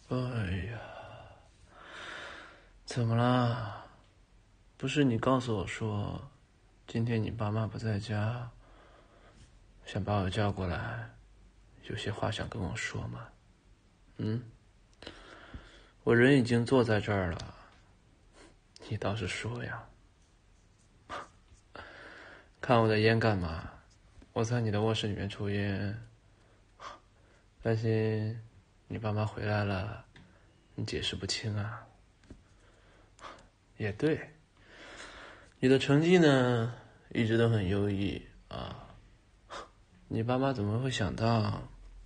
哎呀，怎么啦？不是你告诉我说，今天你爸妈不在家，想把我叫过来，有些话想跟我说吗？我人已经坐在这儿了，你倒是说呀。看我的烟干嘛？我在你的卧室里面抽烟，担心你爸妈回来了，你解释不清啊。也对，你的成绩呢一直都很优异啊，你爸妈怎么会想到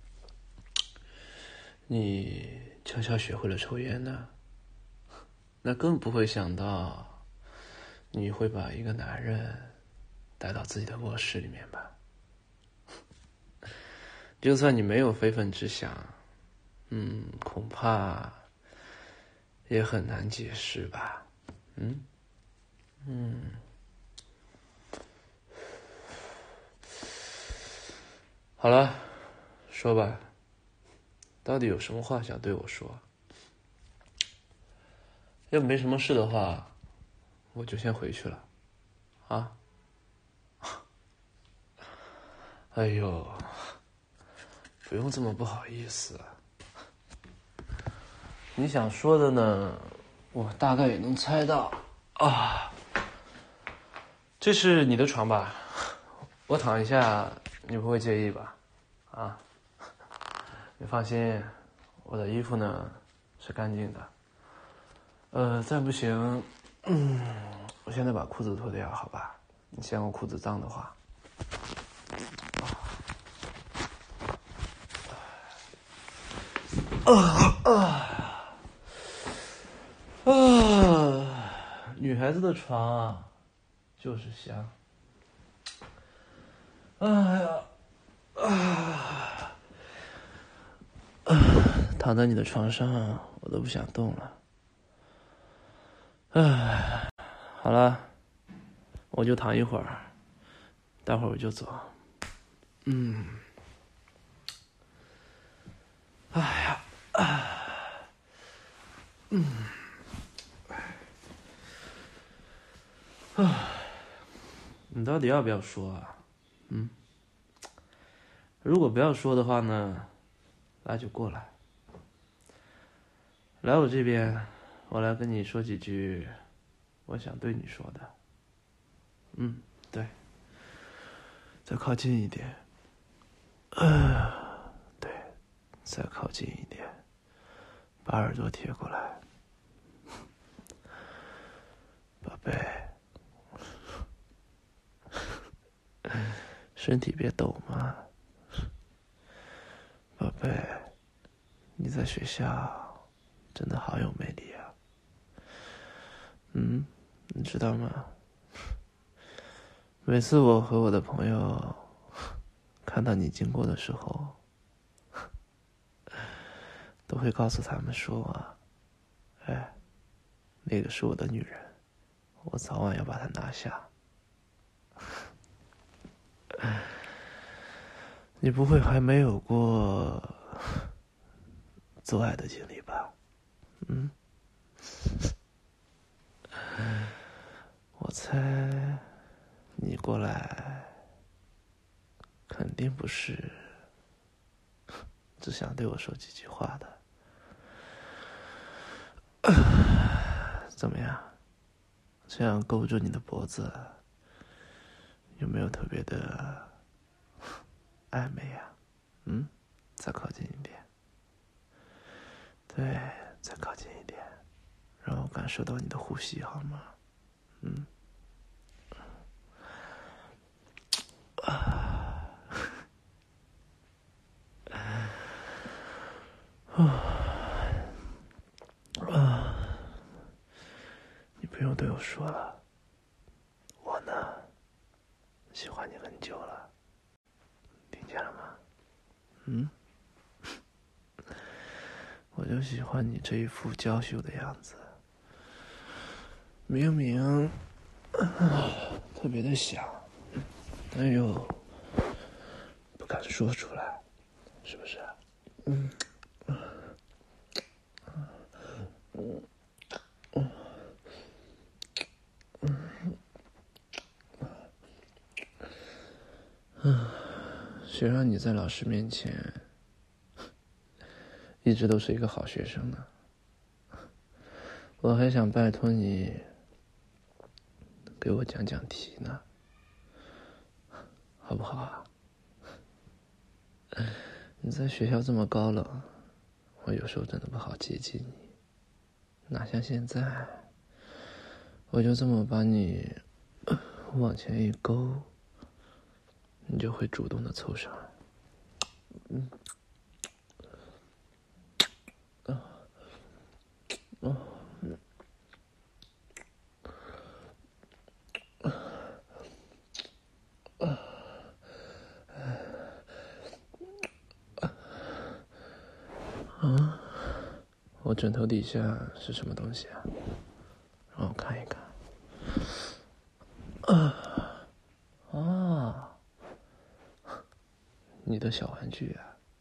你悄悄学会了抽烟呢？那更不会想到你会把一个男人带到自己的卧室里面吧。就算你没有非分之想，恐怕也很难解释吧。好了，说吧，到底有什么话想对我说？要没什么事的话，我就先回去了。啊？哎呦，不用这么不好意思啊。你想说的呢，我大概也能猜到啊。这是你的床吧？我躺一下，你不会介意吧？啊？你放心，我的衣服呢是干净的。再不行，我现在把裤子脱掉，好吧？你嫌我裤子脏的话。女孩子的床啊，就是香。哎呀，躺在你的床上，我都不想动了。好了，我就躺一会儿，待会儿我就走。你到底要不要说啊？如果不要说的话呢，那就过来，来我这边，我来跟你说几句我想对你说的。对，再靠近一点。对，再靠近一点，把耳朵贴过来。宝贝，身体别抖嘛。宝贝，你在学校真的好有魅力啊。你知道吗？每次我和我的朋友看到你经过的时候，都会告诉他们说，那个是我的女人，我早晚要把她拿下。你不会还没有过做爱的经历吧？我猜你过来肯定不是只想对我说几句话的。怎么样？这样勾住你的脖子，有没有特别的暧昧呀？再靠近一点。对，再靠近一点，让我感受到你的呼吸好吗？你不用对我说了，我呢，喜欢你很久了，听见了吗？我就喜欢你这一副娇羞的样子，明明特别的想，但又不敢说出来，是不是？ 谁让你在老师面前一直都是一个好学生呢？我还想拜托你给我讲讲题呢，好不好啊？你在学校这么高冷，我有时候真的不好接近你，哪像现在，我就这么把你往前一勾，你就会主动的凑上来。我枕头底下是什么东西啊？让我看一看。你的小玩具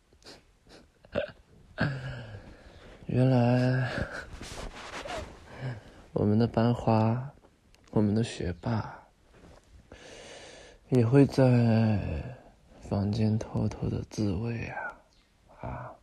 啊！原来我们的班花，我们的学霸，也会在房间偷偷的自慰啊！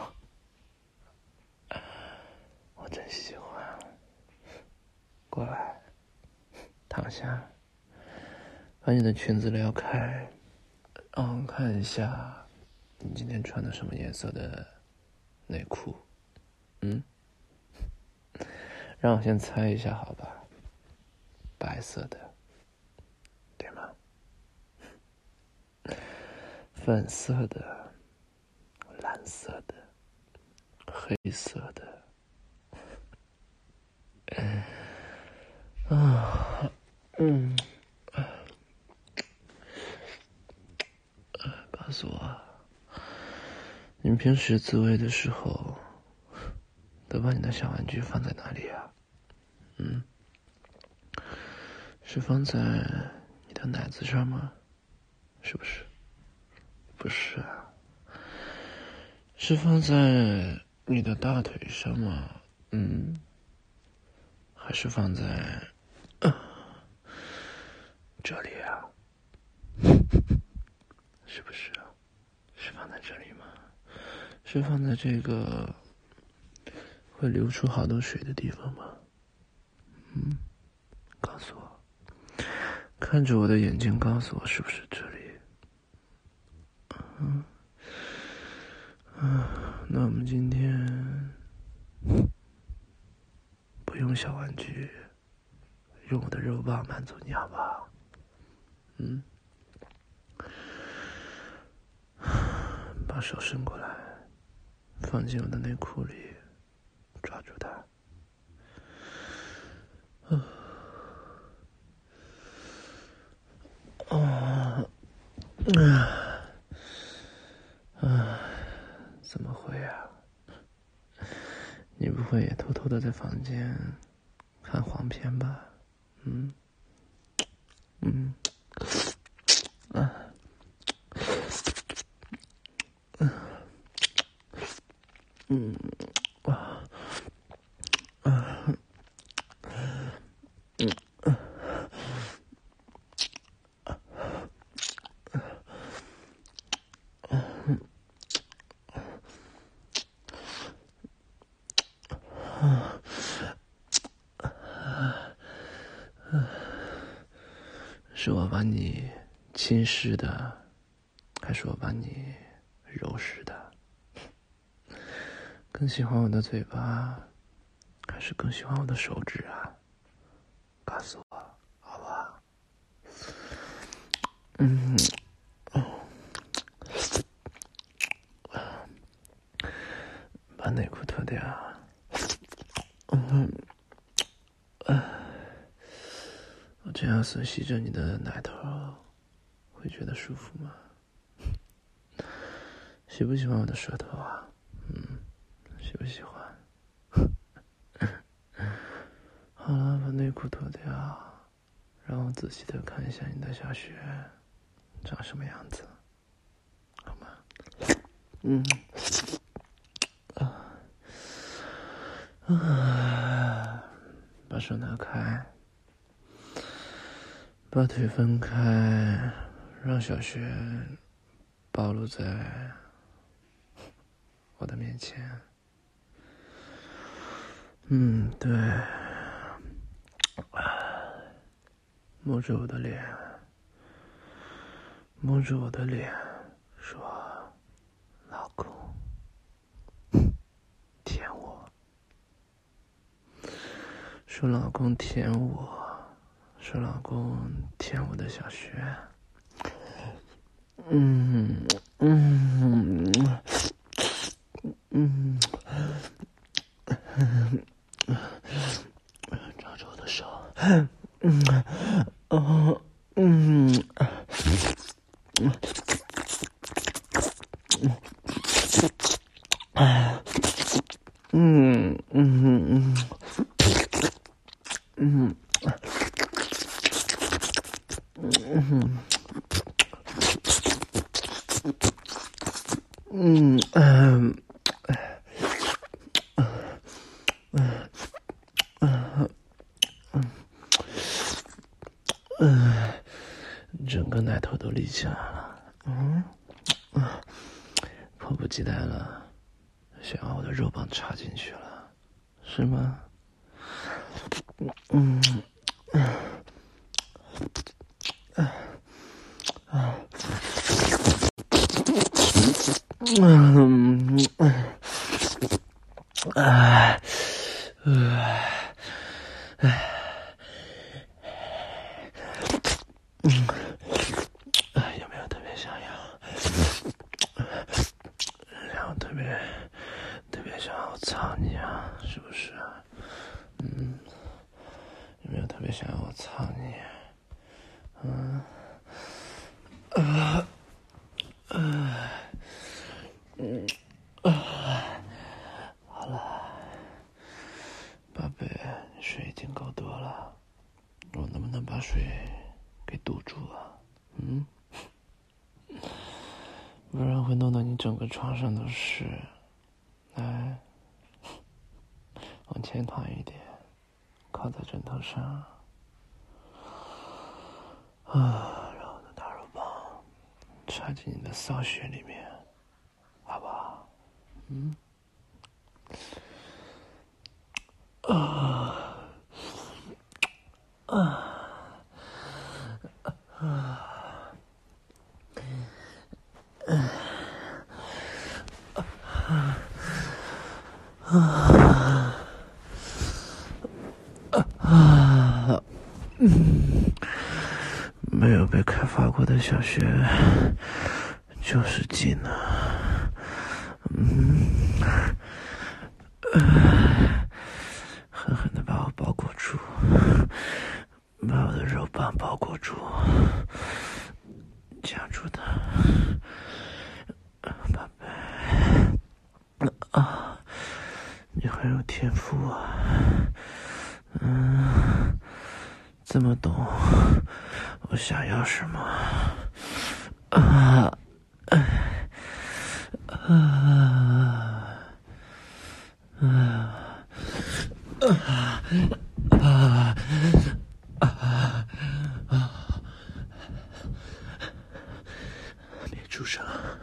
我真喜欢。过来，躺下，把你的裙子撩开，让我看一下你今天穿的什么颜色的内裤。让我先猜一下好吧，白色的，对吗？粉色的，蓝色的，黑色的。告诉我，你平时自慰的时候都把你的小玩具放在哪里啊？是放在你的奶子上吗？是不是？不是啊，是放在你的大腿上吗？还是放在这里啊？是不是啊？是放在这里吗？是放在这个会流出好多水的地方吗？告诉我，看着我的眼睛告诉我是不是这里？那我们今天不用小玩具，用我的肉棒满足你好不好？把手伸过来，放进我的内裤里，抓住它。怎么会啊？你不会也偷偷的在房间看黄片吧？是我把你侵蚀的，还是我把你揉湿的？更喜欢我的嘴巴，还是更喜欢我的手指啊？告诉我，好不好？把内裤脱掉。我这样吮吸着你的奶头，会觉得舒服吗？喜不喜欢我的舌头啊？喜不喜欢？好了，把内裤脱掉，让我仔细的看一下你的小穴长什么样子，好吗？把手拿开，把腿分开，让小穴暴露在我的面前。对，摸着我的脸，摸着我的脸，说：“老公，舔我。”说老公舔我，说老公舔我的小穴。抓着我的手，整个奶头都立起来了，迫不及待了，想要我的肉棒插进去了，是吗？有没有特别想要？然后特别想要操你啊，是不是？有没有特别想要我操你？好了，宝贝，你水已经够多了，我能不能把水给堵住啊？不然会弄得你整个床上都是。来，往前躺一点，靠在枕头上，让我的大肉棒插进你的骚穴里面，好不好？没有被开发过的小穴就是技能。狠狠地把我包裹住，把我的肉棒包裹住，夹住它，宝贝。你很有天赋啊，这么懂我想要什么。别出声，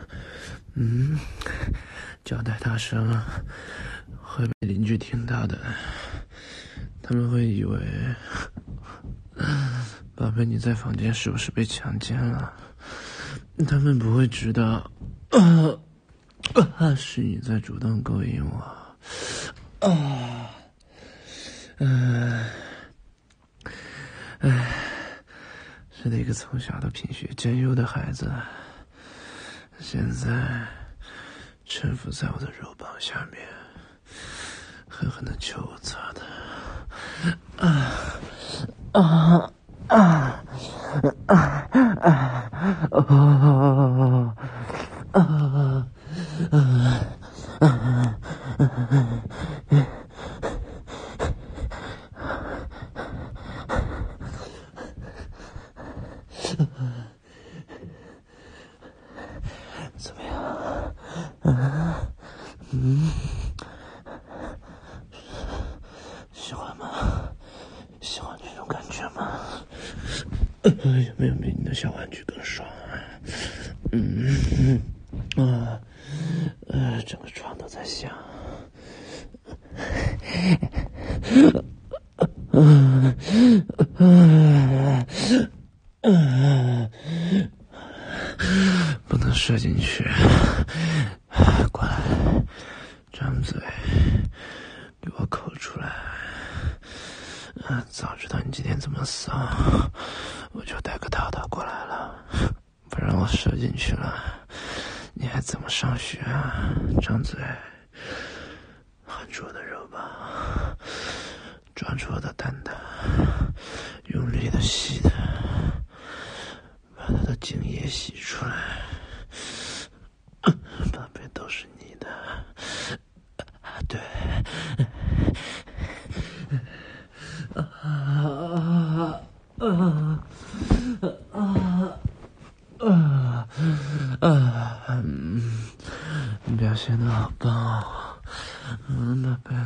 叫太大声会被邻居听到的，他们会以为宝贝你在房间是不是被强奸了，他们不会知道是你在主动勾引我。是一个从小都品学兼优的孩子，现在臣服在我的肉棒下面，狠狠地求我操他。怎么样？喜欢吗？喜欢这种感觉吗？有没有比你的小玩具更爽啊？ 整个床都在响。不能射进去，过来，张嘴，给我口出来。早知道你今天这么骚，我就带个套套过来了，不然我射进去了，你还怎么上学啊？张嘴，含住我的肉吧，抓住我的蛋蛋，用力的吸的，把它的精液吸出来。宝贝，都是你的。对。表现得好棒哦，宝贝，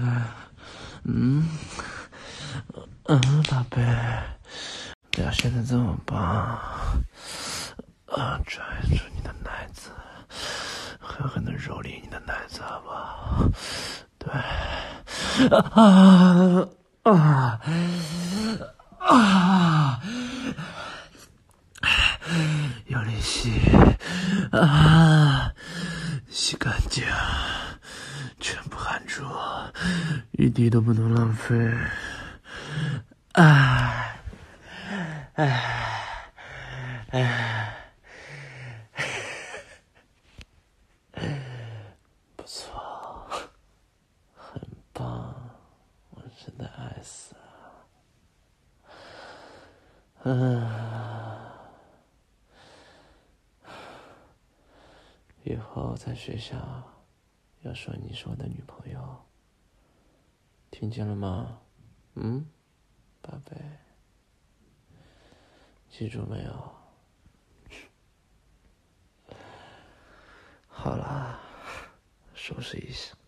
宝贝，表现得这么棒，抓住你的奶子，狠狠地蹂躏你的奶子，好不好？对，用力吸，吸干净，全部含住，一滴都不能浪费。不错，很棒，我真的爱死了。以后在学校要说你是我的女朋友，听见了吗？宝贝，记住没有？好啦，收拾一下。